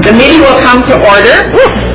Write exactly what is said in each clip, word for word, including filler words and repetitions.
The meeting will come to order.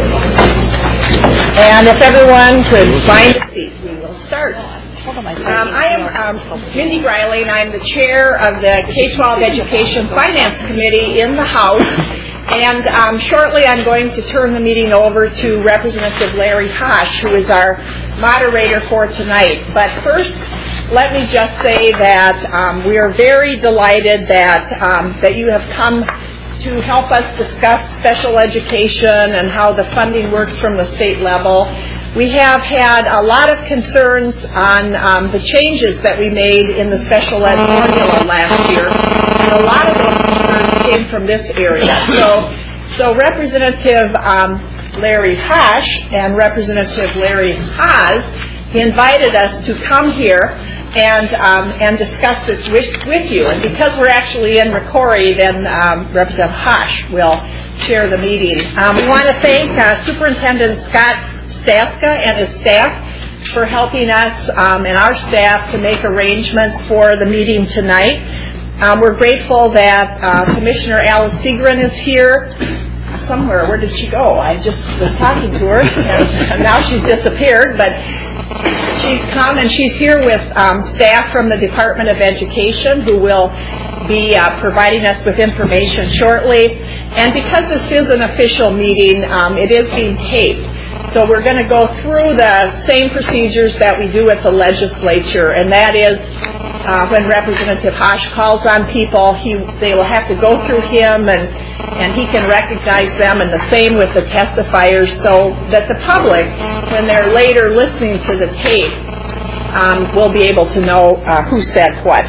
And if everyone could find a seat, we will start. Um, I am um, Mindy Riley, and I'm the chair of the K twelve Education Finance Committee in the House. And um, shortly I'm going to turn the meeting over to Representative Larry Hosch, who is our moderator for tonight. But first, let me just say that um, we are very delighted that um, that you have come to help us discuss special education and how the funding works from the state level. We have had a lot of concerns on um, the changes that we made in the special ed formula last year, and a lot of those concerns came from this area. So, so Representative um, Larry Hosch and Representative Larry Haas invited us to come here and um, and discuss this with, with you. And because we're actually in Rocori, then um, Representative Hosch will chair the meeting. Um, we want to thank uh, Superintendent Scott Staska and his staff for helping us um, and our staff to make arrangements for the meeting tonight. Um, we're grateful that uh, Commissioner Alice Segrin is here somewhere. Where did she go? I just was talking to her, and now she's disappeared, but she's come, and she's here with um, staff from the Department of Education who will be uh, providing us with information shortly. And because this is an official meeting, um, it is being taped. So we're going to go through the same procedures that we do at the legislature, and that is uh, when Representative Hosch calls on people, he they will have to go through him, and, and he can recognize them, and the same with the testifiers, so that the public, when they're later listening to the tape, um, will be able to know uh, who said what.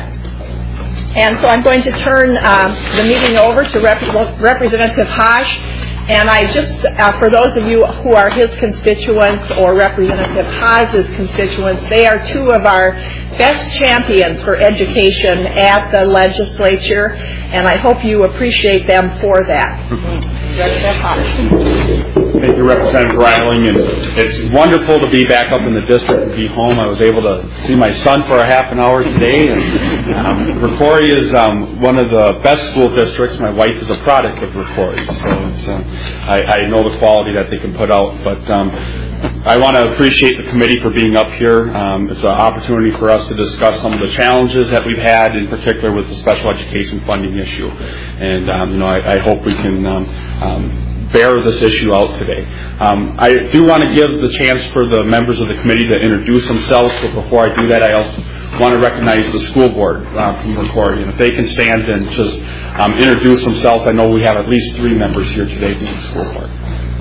And so I'm going to turn uh, the meeting over to Rep- Representative Hosch. And I just, uh, for those of you who are his constituents or Representative Haas's constituents, they are two of our best champions for education at the legislature, and I hope you appreciate them for that. Representative Hosch. Thank you, Representative Riley, and it's wonderful to be back up in the district and be home. I was able to see my son for a half an hour today, and um, Rocori is um, one of the best school districts. My wife is a product of Rocori, so it's, uh, I, I know the quality that they can put out. But um, I want to appreciate the committee for being up here. Um, it's an opportunity for us to discuss some of the challenges that we've had, in particular with the special education funding issue. And um, you know, I, I hope we can Um, um, bear this issue out today. Um, I do want to give the chance for the members of the committee to introduce themselves, but before I do that, I also want to recognize the school board uh, from Rocori. And if they can stand and just um, introduce themselves, I know we have at least three members here today from the school board.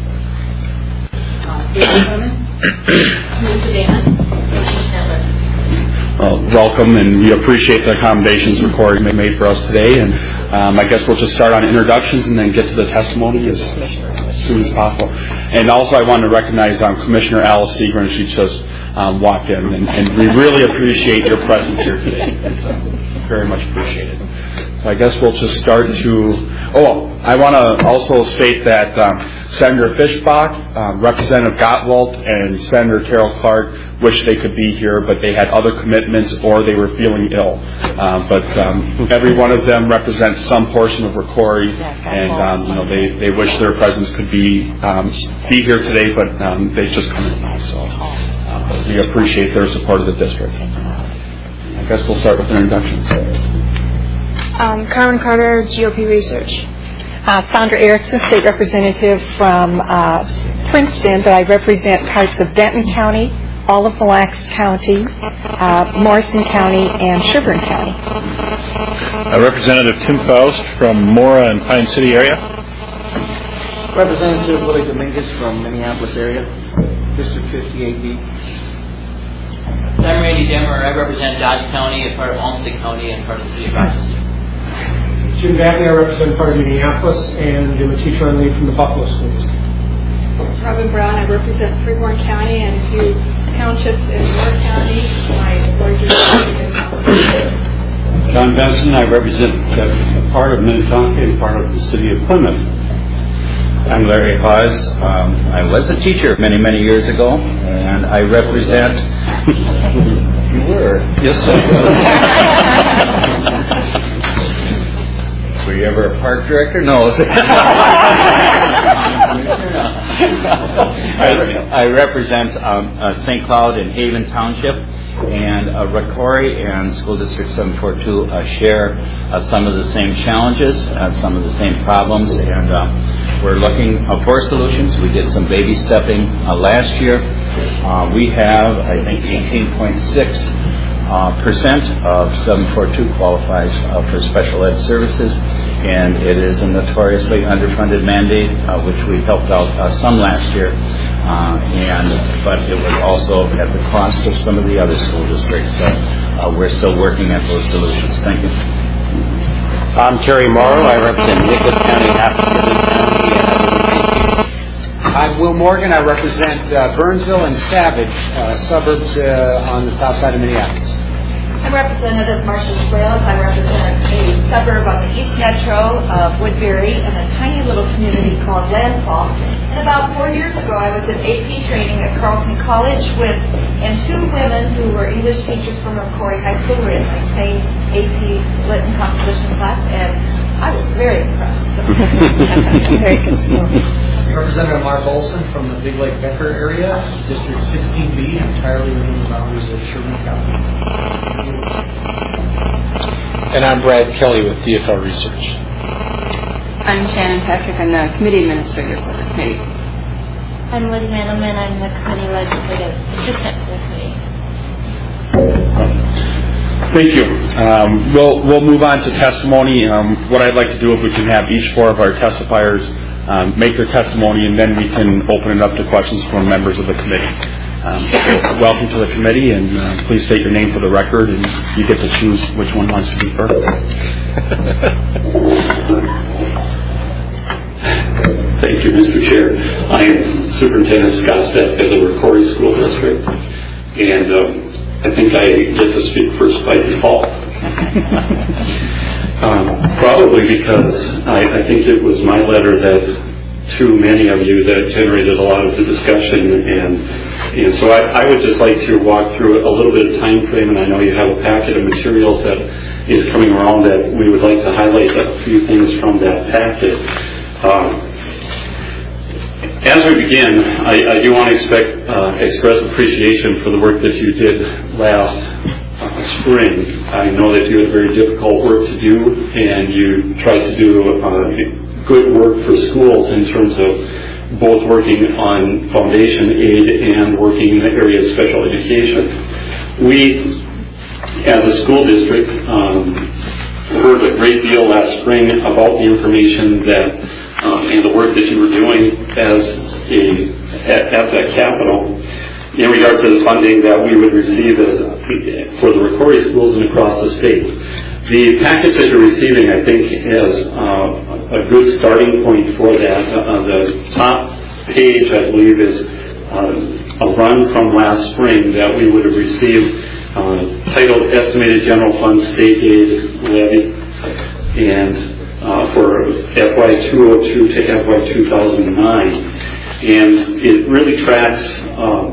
Well, welcome, and we appreciate the accommodations Rocori made for us today. And um, I guess we'll just start on introductions and then get to the testimony as, as soon as possible. And also, I want to recognize um, Commissioner Alice Segrin. She just um, walked in, and, and we really appreciate your presence here today. It's uh, very much appreciated. So I guess we'll just start to. Oh, I want to also state that um, Senator Fischbach, um, Representative Gottwald, and Senator Terrell Clark wished they could be here, but they had other commitments or they were feeling ill. Um, but um, every one of them represents some portion of Rocori, and um, you know they, they wish their presence could be um, be here today, but um, they've just come in now. So uh, we appreciate their support of the district. I guess we'll start with introductions. Um, Carmen Carter, G O P Research. Uh, Sandra Erickson, State Representative from uh, Princeton, but I represent parts of Denton County, all of Mille Lacs County, uh, Morrison County, and Sherburne County. Uh, Representative Tim Faust from Mora and Pine City area. Representative Willie Dominguez from Minneapolis area, District fifty-eight B. I'm Randy Demmer. I represent Dodge County, a part of Olmsted County, and part of the city of Rochester. Jim Gaffney, I represent part of Minneapolis, and I'm a teacher on leave from the Buffalo School District. Robin Brown, I represent Freeborn County and a few townships in Moore County. My larger John Benson, I represent a part of Minnetonka and part of the city of Plymouth. I'm Larry Haas. Um, I was a teacher many, many years ago, and I represent... You were? Yes, sir. Were you ever a park director? No. I represent um, uh, Saint Cloud and Haven Township, and uh, Rocori and School District seven forty-two uh, share uh, some of the same challenges, uh, some of the same problems, and uh, we're looking uh, for solutions. We did some baby stepping uh, last year. Uh, we have, I think, eighteen point six Uh, percent of seven forty-two qualifies uh, for special ed services, and it is a notoriously underfunded mandate, uh, which we helped out uh, some last year, uh, and but it was also at the cost of some of the other school districts. So uh, we're still working at those solutions. Thank you. I'm Terry Morrow. I represent Nicholas County, Haskell County, and I'm Will Morgan. I represent uh, Burnsville and Savage, uh, suburbs uh, on the south side of Minneapolis. I'm Representative Marcia Swales. I represent a suburb on the East Metro of Woodbury in a tiny little community called Landfall. And about four years ago, I was in A P training at Carleton College with, and two women who were English teachers from Rocori High School were in my same A P Lytton composition class, and I was very impressed. Very good. Representative Mark Olson from the Big Lake Becker area, District sixteen B, entirely within the boundaries of Sherburne County. And I'm Brad Kelly with D F L Research. I'm Shannon Patrick. I'm the committee administrator for the committee. I'm Liz Mandelman. I'm the committee legislative assistant for the committee. Thank you. Um, we'll we'll move on to testimony. Um, what I'd like to do, if we can have each four of our testifiers um, make their testimony, and then we can open it up to questions from members of the committee. Um, so welcome to the committee, and uh, please state your name for the record, and you get to choose which one wants to be first. Thank you, Mister Chair. I am Superintendent Scott Steffke of the Rocori School District, and um, I think I get to speak first by default. um, probably because I, I think it was my letter that, to many of you, that generated a lot of the discussion, and and so I, I would just like to walk through a little bit of time frame, and I know you have a packet of materials that is coming around that we would like to highlight a few things from that packet. Um, as we begin, I, I do want to expect, uh, express appreciation for the work that you did last uh, spring. I know that you had very difficult work to do, and you tried to do uh, good work for schools in terms of both working on foundation aid and working in the area of special education. We, as a school district, um, heard a great deal last spring about the information that um, and the work that you were doing as a at, at that capital in regards to the funding that we would receive as for the Rocori schools and across the state. The package that you're receiving, I think, is uh, a good starting point for that. Uh, the top page, I believe, is uh, a run from last spring that we would have received, uh, titled Estimated General Fund State Aid Levy, and uh, for F Y two oh two to F Y two thousand nine. And it really tracks um,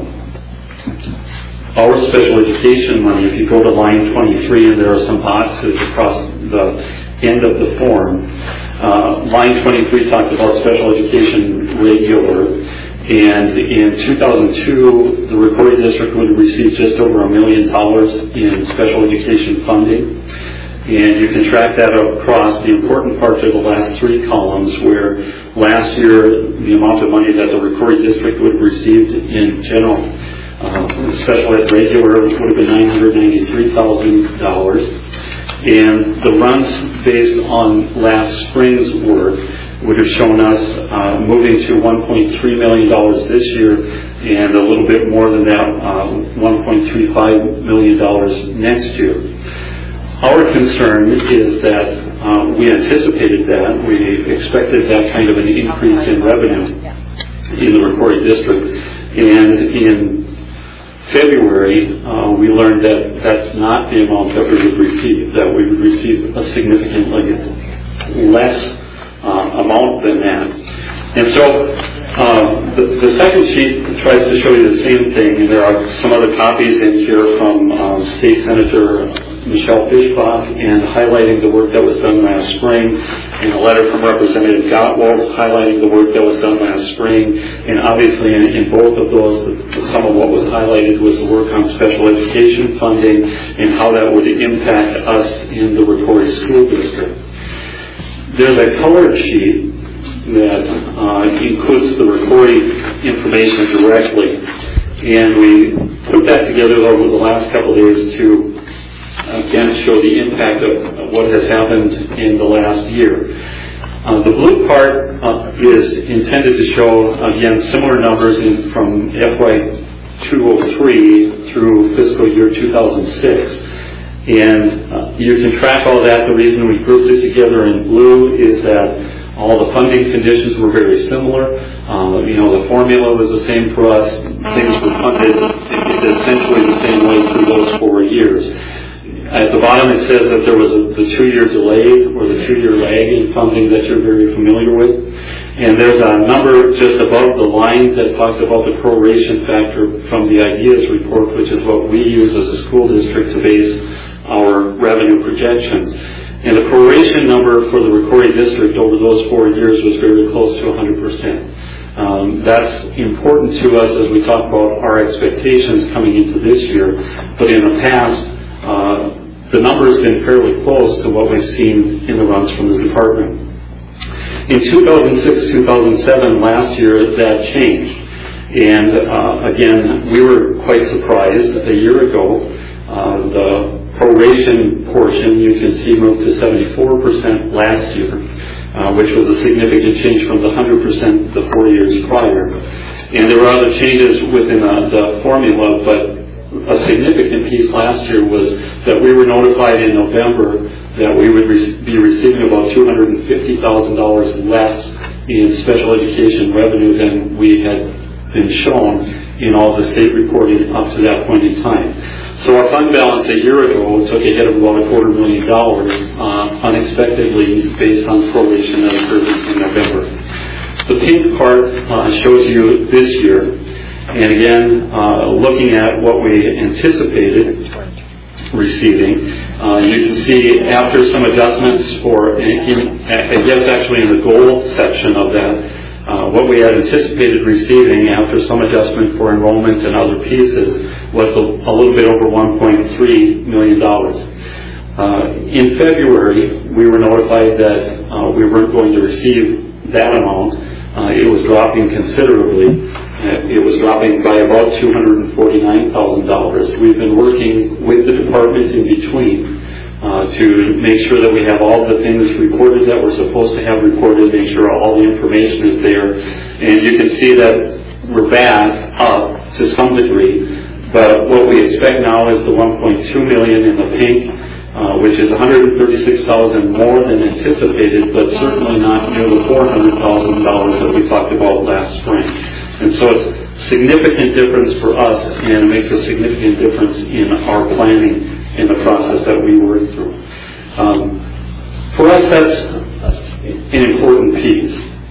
our special education money. If you go to line twenty-three, and there are some boxes across the end of the form, uh, line twenty-three talked about special education regular, and in two thousand two, the Rocori District would have received just over a million dollars in special education funding. And you can track that across. The important parts are the last three columns, where last year the amount of money that the Rocori District would have received in general Uh, special ed regular would have been nine hundred ninety-three thousand dollars, and the runs based on last spring's work would have shown us uh, moving to one point three million dollars this year, and a little bit more than that, uh, one point three five million dollars next year. Our concern is that uh, we anticipated that, we expected that kind of an increase in revenue in the Rocori District, and in February, uh, we learned that that's not the amount that we would receive, that we would receive a significantly less uh, amount than that. And so uh, the, the second sheet tries to show you the same thing, and there are some other copies in here from um, State Senator Michelle Fischbach, and highlighting the work that was done last spring, and a letter from Representative Gottwald highlighting the work that was done last spring. And obviously in, in both of those, the, some of what was highlighted was the work on special education funding and how that would impact us in the Rocori School District. There's a colored sheet that uh, includes the Rocori information directly, and we put that together over the last couple of days to again show the impact of, of what has happened in the last year. Uh, the blue part uh, is intended to show again similar numbers in, from F Y two oh three through fiscal year two thousand six. And uh, you can track all that. The reason we grouped it together in blue is that all the funding conditions were very similar. Uh, you know, the formula was the same for us. Things were funded essentially the same way through those four years. At the bottom it says that there was a, the two-year delay or the two-year lag in funding that you're very familiar with. And there's a number just above the line that talks about the proration factor from the IDEAS report, which is what we use as a school district to base our revenue projections. And the proration number for the Rocori district over those four years was very close to one hundred percent. Um, that's important to us as we talk about our expectations coming into this year. But in the past, uh, the number has been fairly close to what we've seen in the runs from the department. In two thousand six, two thousand seven, last year, that changed. And uh, again, we were quite surprised. A year ago, uh, the proration portion, you can see, moved to seventy-four percent last year, uh, which was a significant change from the one hundred percent the four years prior. And there were other changes within uh, the formula, but a significant piece last year was that we were notified in November that we would re- be receiving about two hundred fifty thousand dollars less in special education revenue than we had been shown in all the state reporting up to that point in time. So our fund balance a year ago took a hit of about a quarter million dollars uh, unexpectedly based on proration that occurred in November. The pink part uh, shows you this year, and again, uh, looking at what we anticipated receiving, uh, you can see after some adjustments for, in, I guess actually in the goal section of that, Uh, what we had anticipated receiving after some adjustment for enrollment and other pieces was a, a little bit over one point three million dollars. Uh, in February, we were notified that uh, we weren't going to receive that amount. Uh, it was dropping considerably. Uh, it was dropping by about two hundred forty-nine thousand dollars. We've been working with the department in between Uh, to make sure that we have all the things reported that we're supposed to have reported, make sure all the information is there. And you can see that we're back up to some degree, but what we expect now is the one point two million dollars in the pink, uh, which is one hundred thirty-six thousand dollars more than anticipated, but certainly not near the four hundred thousand dollars that we talked about last spring. And so it's a significant difference for us, and it makes a significant difference in our planning in the process that we work through. Um, for us, that's an important piece.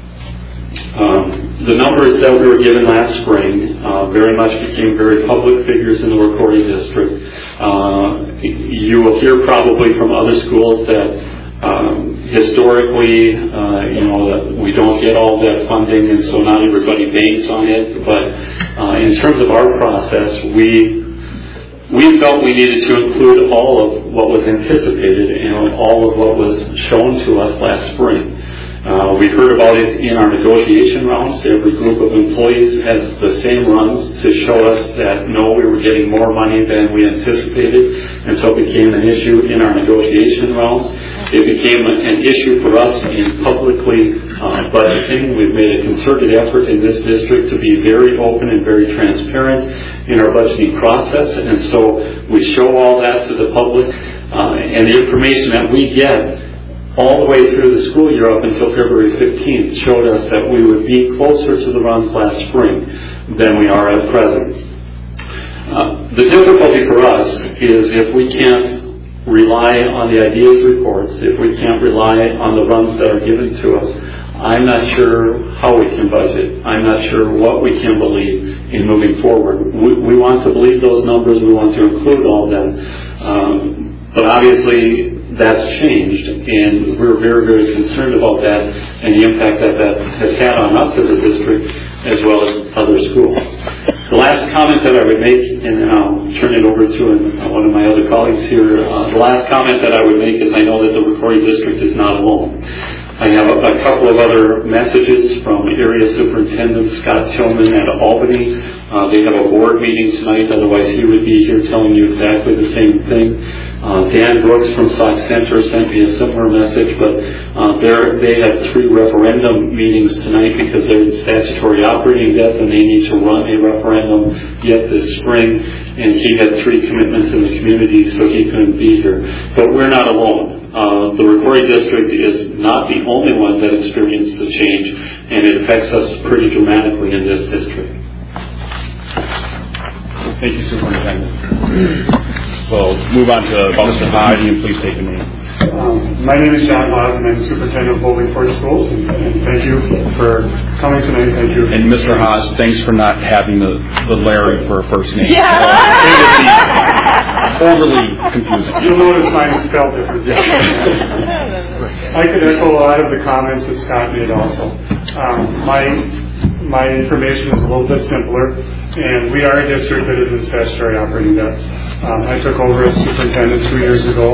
Um, the numbers that we were given last spring uh, very much became very public figures in the Rocori district. Uh, you will hear probably from other schools that um, historically, uh, you know, that we don't get all that funding, and so not everybody banks on it. But uh, in terms of our process, we We felt we needed to include all of what was anticipated and all of what was shown to us last spring. Uh, we heard about it in our negotiation rounds. Every group of employees had the same runs to show us that, no, we were getting more money than we anticipated, and so it became an issue in our negotiation rounds. It became an issue for us in publicly uh, budgeting. We've made a concerted effort in this district to be very open and very transparent in our budgeting process, and so we show all that to the public, uh, and the information that we get all the way through the school year up until February fifteenth showed us that we would be closer to the runs last spring than we are at present. Uh, the difficulty for us is if we can't rely on the IDEAS reports, if we can't rely on the runs that are given to us, I'm not sure how we can budget. I'm not sure what we can believe in moving forward. We, we want to believe those numbers. We want to include all of them. Um, But obviously, that's changed, and we're very, very concerned about that and the impact that that has had on us as a district as well as other schools. The last comment that I would make, and then I'll turn it over to one of my other colleagues here, uh, the last comment that I would make is I know that the Rocori District is not alone. I have a, a couple of other messages from Area Superintendent Scott Tillman at Albany. Uh, they have a board meeting tonight, otherwise he would be here telling you exactly the same thing. Uh, Dan Brooks from Sauk Center sent me a similar message, but uh, they have three referendum meetings tonight because they're in statutory operating debt and they need to run a referendum yet this spring. And he had three commitments in the community, so he couldn't be here. But we're not alone. Uh, the Rocori District is not the only one that experienced the change, and it affects us pretty dramatically in this district. Thank you, Superintendent. We'll move on to Mister Haas, and please take a name. Um, my name is John Haas, and I'm the Superintendent of Bowling Forge Schools, and, and thank you for coming tonight. Thank you. And Mister Haas, thanks for not having the, the Larry for a first name. Yeah. Uh, overly confusing. You'll notice mine is spelled different. I could echo a lot of the comments that Scott made also. Um, my my information is a little bit simpler, and we are a district that is in statutory operating debt. Um, I took over as superintendent two years ago,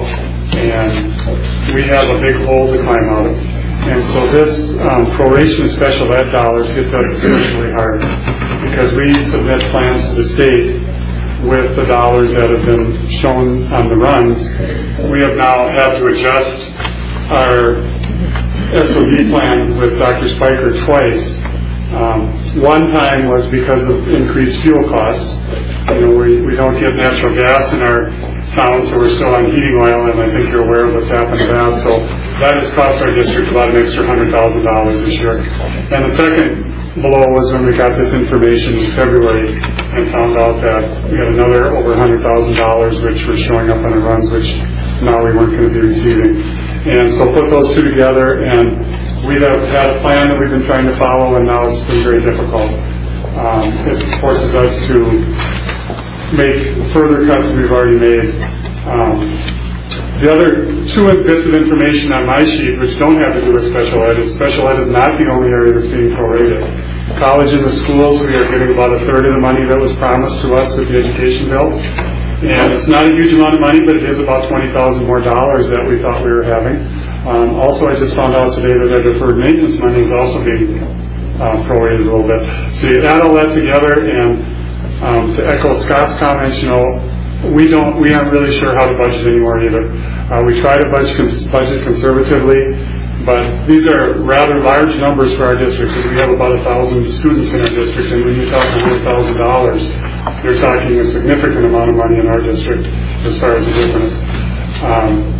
and we have a big hole to climb out of. And so this um, proration of special ed dollars hits us especially hard because we submit plans to the state with the dollars that have been shown on the runs. We have now had to adjust our S O B plan with Doctor Spiker twice. Um, one time was because of increased fuel costs. You know, we, we don't get natural gas in our town, so we're still on heating oil, and I think you're aware of what's happened to that. So that has cost our district about an extra one hundred thousand dollars this year. And the second blow was when we got this information in February and found out that we had another over one hundred thousand dollars which was showing up on the runs, which now we weren't going to be receiving. And so put those two together, and we have had a plan that we've been trying to follow, and now it's been very difficult. Um, it forces us to make further cuts than we've already made. Um, the other two bits of information on my sheet, which don't have to do with special ed, is special ed is not the only area that's being prorated. College and the schools, we are getting about a third of the money that was promised to us with the education bill. And it's not a huge amount of money, but it is about twenty thousand dollars more dollars that we thought we were having. Um, also, I just found out today that our deferred maintenance money is also being uh, prorated a little bit. So you add all that together, and um, to echo Scott's comments, you know, we don't, we aren't really sure how to budget anymore either. Uh, we try to budget, cons- budget conservatively, but these are rather large numbers for our district because we have about a thousand students in our district, and when you talk one hundred thousand dollars, you're talking a significant amount of money in our district as far as the difference. Um,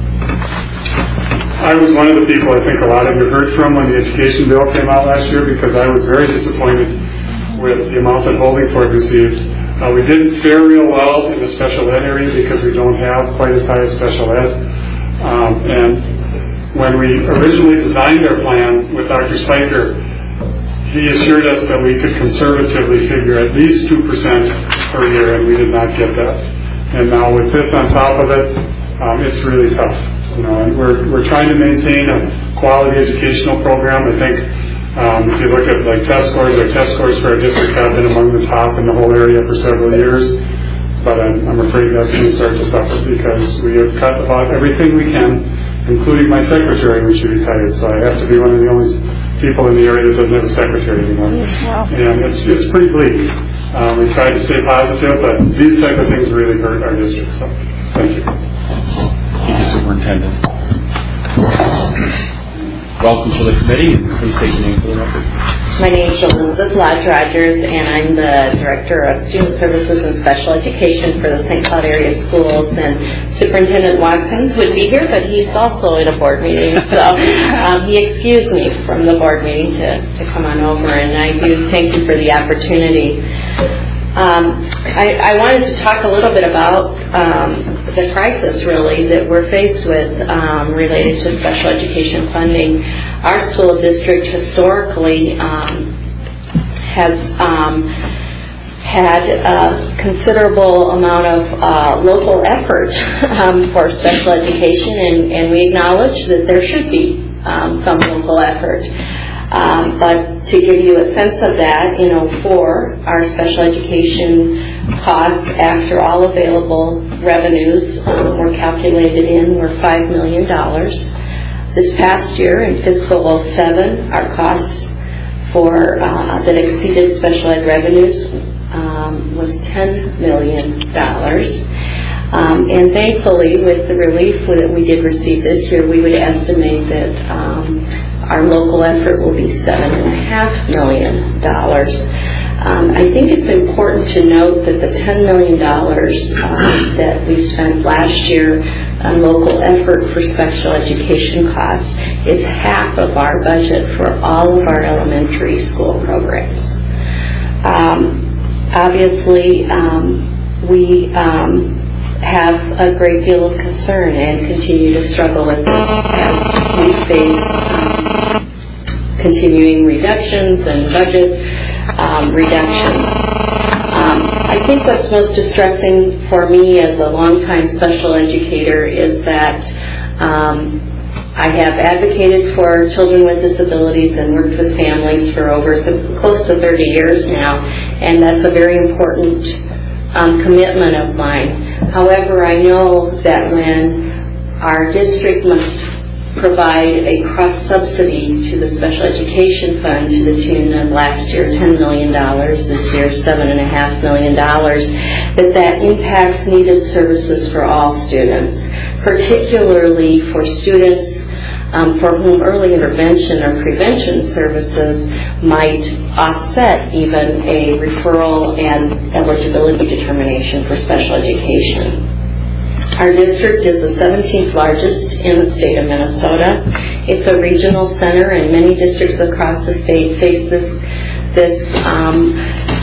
I was one of the people I think a lot of you heard from when the education bill came out last year because I was very disappointed with the amount that Bowling Forge received. Uh, we didn't fare real well in the special ed area because we don't have quite as high as special ed. Um, and when we originally designed our plan with Doctor Spiker, he assured us that we could conservatively figure at least two percent per year, and we did not get that. And now with this on top of it, um, it's really tough. You know, and we're we're trying to maintain a quality educational program. I think um, if you look at like test scores, our test scores for our district have been among the top in the whole area for several years. But I'm, I'm afraid that's going to start to suffer because we have cut about everything we can, including my secretary when she retired. So I have to be one of the only people in the area that doesn't have a secretary anymore. Wow. And it's it's pretty bleak. Um, we try to stay positive, but these type of things really hurt our district. So thank you. Thank you, Superintendent. Welcome to the committee. Please state your name for the record. My name is Elizabeth Lodge Rogers, and I'm the Director of Student Services and Special Education for the Saint Cloud Area Schools. And Superintendent Watkins would be here, but he's also in a board meeting, so um, he excused me from the board meeting to, to come on over, and I do thank you for the opportunity. Um, I, I wanted to talk a little bit about um, the crisis, really, that we're faced with um, related to special education funding. Our school district historically um, has um, had a considerable amount of uh, local effort um, for special education, and, and we acknowledge that there should be um, some local effort. Um, but to give you a sense of that, in oh four, our special education costs after all available revenues um, were calculated in were five million dollars. This past year, in fiscal oh seven, our costs for uh, that exceeded special ed revenues um, was ten million dollars. Um, and thankfully, with the relief that we did receive this year, we would estimate that um, our local effort will be seven and a half million dollars. Um, I think it's important to note that the ten million dollars um, that we spent last year on local effort for special education costs is half of our budget for all of our elementary school programs. Um, obviously, um, we um, have a great deal of concern and continue to struggle with this as we face um, continuing reductions and budget um, reductions. Um, I think what's most distressing for me as a longtime special educator is that um, I have advocated for children with disabilities and worked with families for over th- close to thirty years now, and that's a very important um, commitment of mine. However, I know that when our district must provide a cross-subsidy to the special education fund to the tune of last year ten million dollars, this year seven point five million dollars, that that impacts needed services for all students, particularly for students um, for whom early intervention or prevention services might offset even a referral and eligibility determination for special education. Our district is the seventeenth largest in the state of Minnesota. It's a regional center, and many districts across the state face this this um,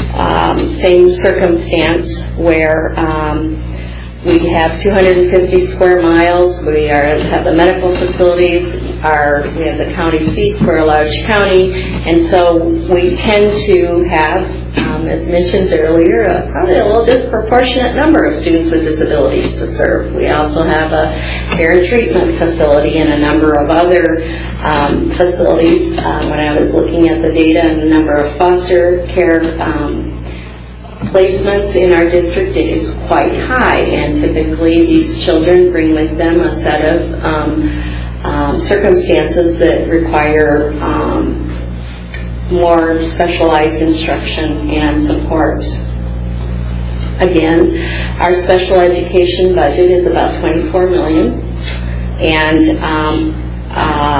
um, same circumstance where um, we have two hundred fifty square miles. We are have the medical facilities. Our we have the county seat for a large county, and so we tend to have, um, as mentioned earlier, a, probably a little disproportionate number of students with disabilities to serve. We also have a care and treatment facility and a number of other um, facilities. Um, when I was looking at the data and the number of foster care um, placements in our district, it is quite high, and typically these children bring with them a set of um, um, circumstances that require um, more specialized instruction and support. Again, our special education budget is about twenty-four million dollars, and um,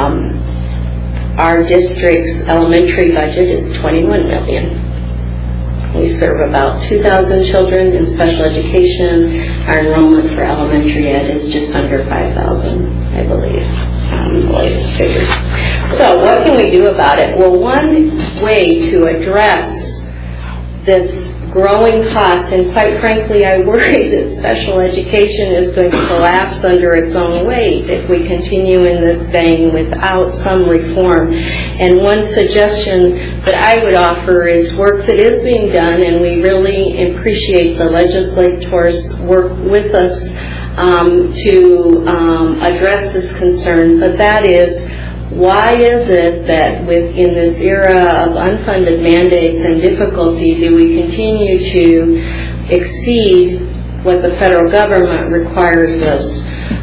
um, our district's elementary budget is twenty-one million dollars. We serve about two thousand children in special education. Our enrollment for elementary ed is just under five thousand, I believe, um, the latest figures. So what can we do about it? Well, one way to address this growing cost, and quite frankly, I worry that special education is going to collapse under its own weight if we continue in this vein without some reform. And one suggestion that I would offer is work that is being done, and we really appreciate the legislators' work with us um, to um, address this concern, but that is, why is it that within this era of unfunded mandates and difficulty do we continue to exceed what the federal government requires us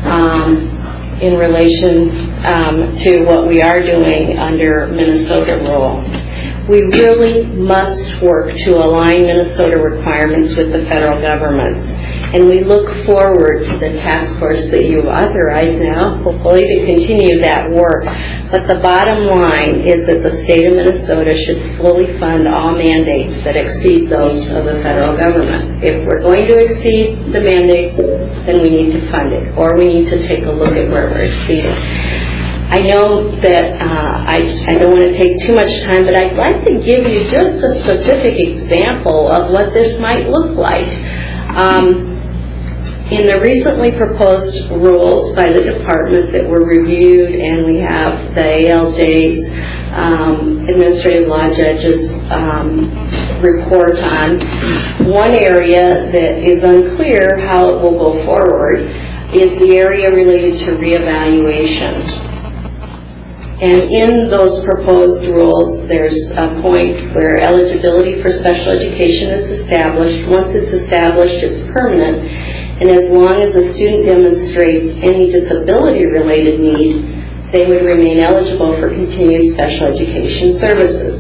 um, in relation um, to what we are doing under Minnesota rule? We really must work to align Minnesota requirements with the federal government's. And we look forward to the task force that you've authorized now, hopefully to continue that work. But the bottom line is that the state of Minnesota should fully fund all mandates that exceed those of the federal government. If we're going to exceed the mandates, then we need to fund it, or we need to take a look at where we're exceeding. I know that uh, I, I don't want to take too much time, but I'd like to give you just a specific example of what this might look like. Um, In the recently proposed rules by the department that were reviewed, and we have the A L J's, um, administrative law judges um, report on, one area that is unclear how it will go forward is the area related to reevaluation. And in those proposed rules, there's a point where eligibility for special education is established. Once it's established, it's permanent. And as long as a student demonstrates any disability-related need, they would remain eligible for continued special education services.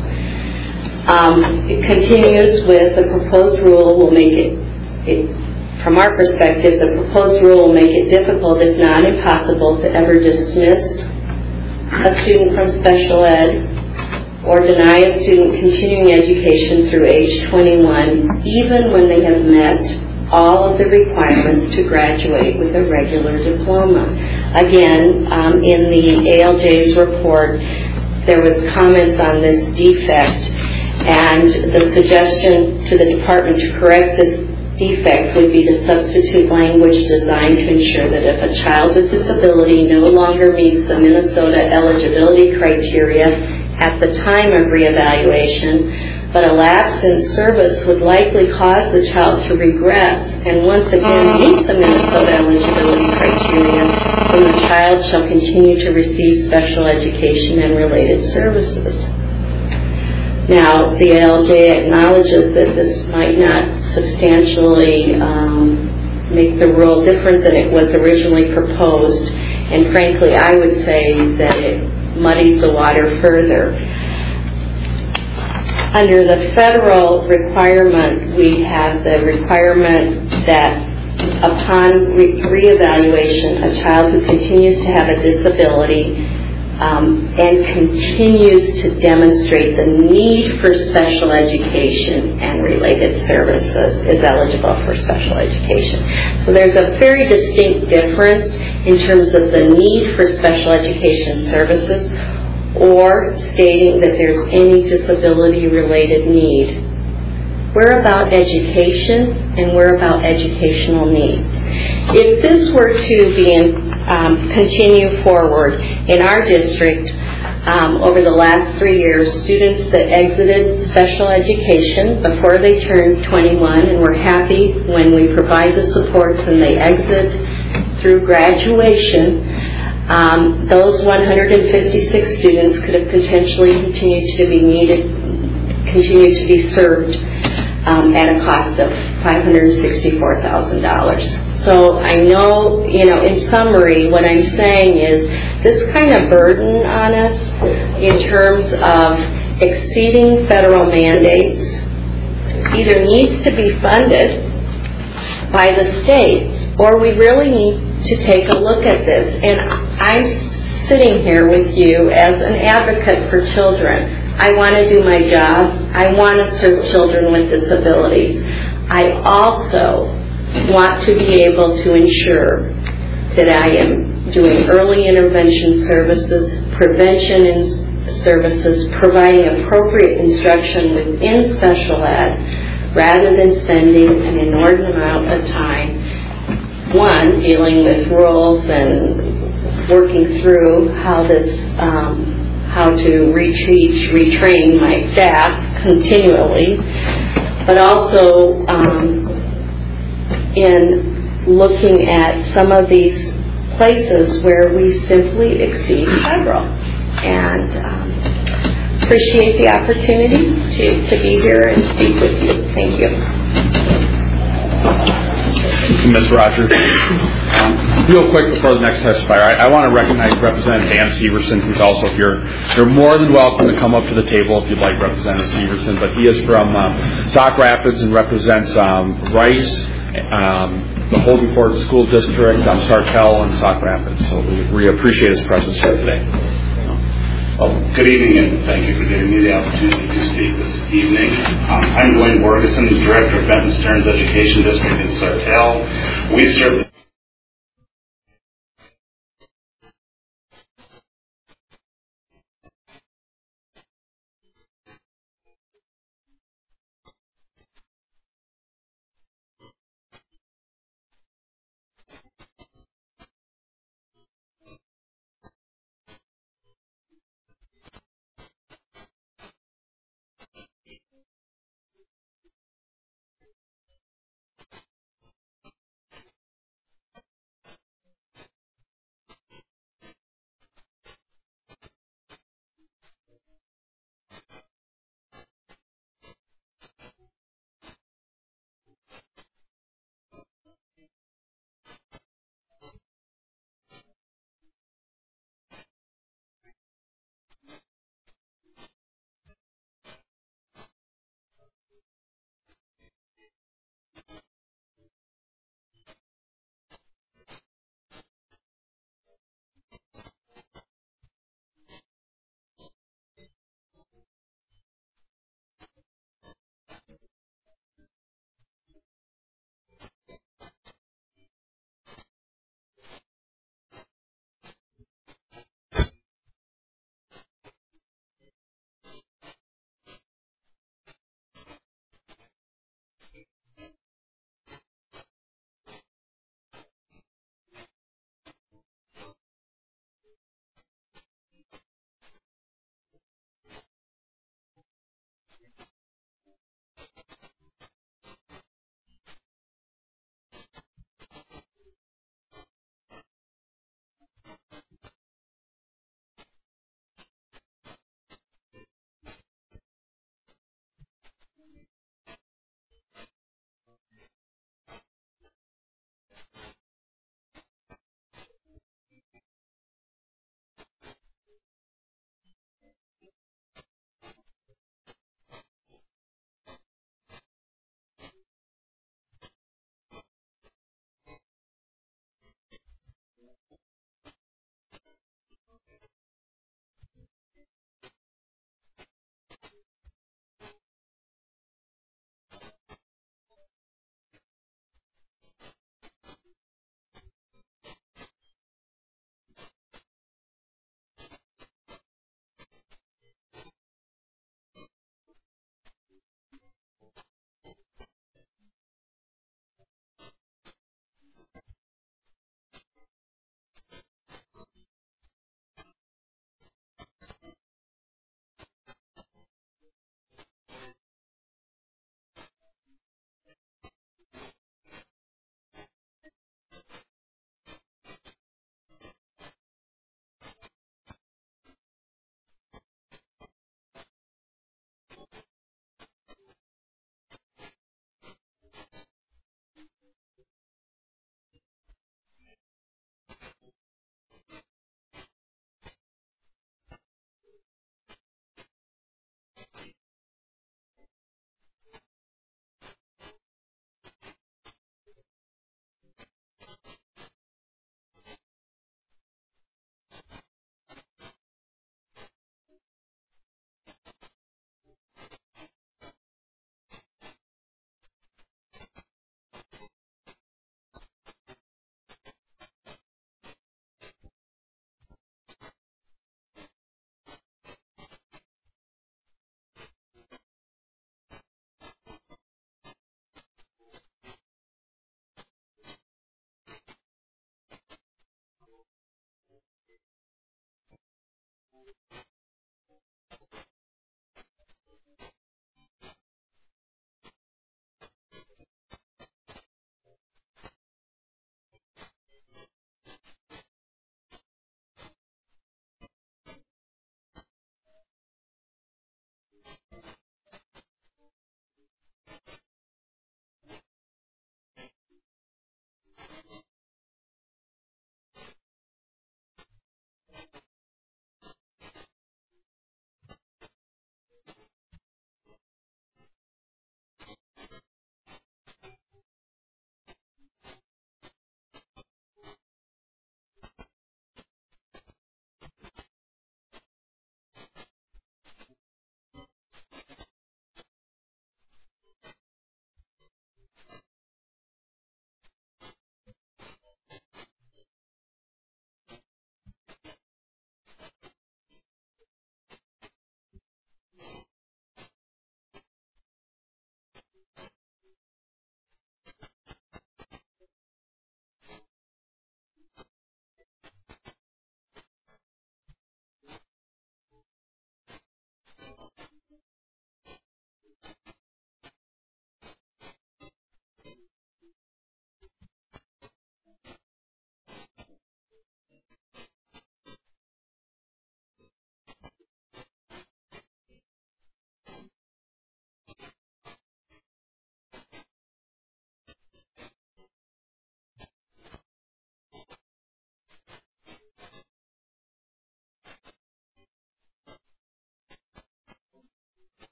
Um, it continues with the proposed rule will make it, it, from our perspective, the proposed rule will make it difficult, if not impossible, to ever dismiss a student from special ed or deny a student continuing education through age twenty-one, even when they have met all of the requirements to graduate with a regular diploma. Again, um, in the A L J's report, there was comments on this defect, and the suggestion to the department to correct this defect would be to substitute language designed to ensure that if a child with disability no longer meets the Minnesota eligibility criteria at the time of reevaluation, but a lapse in service would likely cause the child to regress and once again meet the Minnesota eligibility criteria, then the child shall continue to receive special education and related services. Now, the A L J acknowledges that this might not substantially um, make the rule different than it was originally proposed, and frankly, I would say that it muddies the water further. Under the federal requirement, we have the requirement that upon re- reevaluation, a child who continues to have a disability Um, and continues to demonstrate the need for special education and related services is eligible for special education. So there's a very distinct difference in terms of the need for special education services or stating that there's any disability-related need. We're about education and we're about educational needs. If this were to be in Um, continue forward in our district, um, over the last three years, students that exited special education before they turned twenty-one, and we're happy when we provide the supports and they exit through graduation, um, those one hundred fifty-six students could have potentially continued to be needed, continued to be served um, at a cost of five hundred sixty-four thousand dollars. So I know, you know, in summary, what I'm saying is this kind of burden on us in terms of exceeding federal mandates either needs to be funded by the states or we really need to take a look at this. And I'm sitting here with you as an advocate for children. I want to do my job. I want to serve children with disabilities. I also want to be able to ensure that I am doing early intervention services, prevention services, providing appropriate instruction within special ed, rather than spending an inordinate amount of time, one, dealing with rules and working through how this, um, how to reteach, retrain my staff continually, but also um, in looking at some of these places where we simply exceed federal. And um, appreciate the opportunity to, to be here and speak with you. Thank you. Thank you, Miz Rogers. Um, real quick before the next testifier, I, I want to recognize Representative Dan Severson, who's also here. You're more than welcome to come up to the table if you'd like, Representative Severson, but he is from um, Sauk Rapids and represents um, Rice, Um, the Holden Ford School District, um, Sartell, and Sauk Rapids. So we, we appreciate his presence here today. Well, good evening, and thank you for giving me the opportunity to speak this evening. Um, I'm Dwayne Borgeson, Director of Benton Stearns Education District in Sartell. We serve